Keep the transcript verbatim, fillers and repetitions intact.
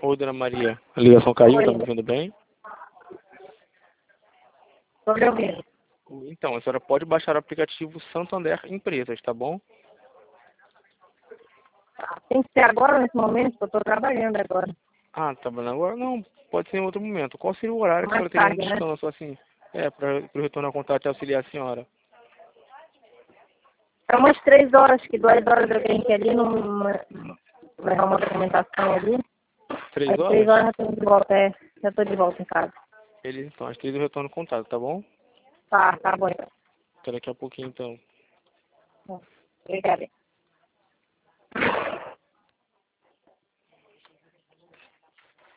Oi, Dona Maria. A ligação caiu, Oi. tá me ouvindo bem? Estou me ouvindo. Então, a senhora pode baixar o aplicativo Santander Empresas, tá bom? Tá. Tem que ser agora, nesse momento, porque eu estou trabalhando agora. Ah, tá bom. Agora não, pode ser em outro momento. Qual seria o horário que a Mais senhora teria um tarde, né? descanso, assim? É, para o retorno ao contato e auxiliar a senhora. É umas três horas, que duas horas eu tenho que ir ali numa, levar uma documentação ali. Três Às três horas? horas já estou de volta, é. Já estou de volta em casa. Eles, então, às três eu retorno ao contato, tá bom? Tá, tá bom então. Até daqui a pouquinho, então. Obrigada.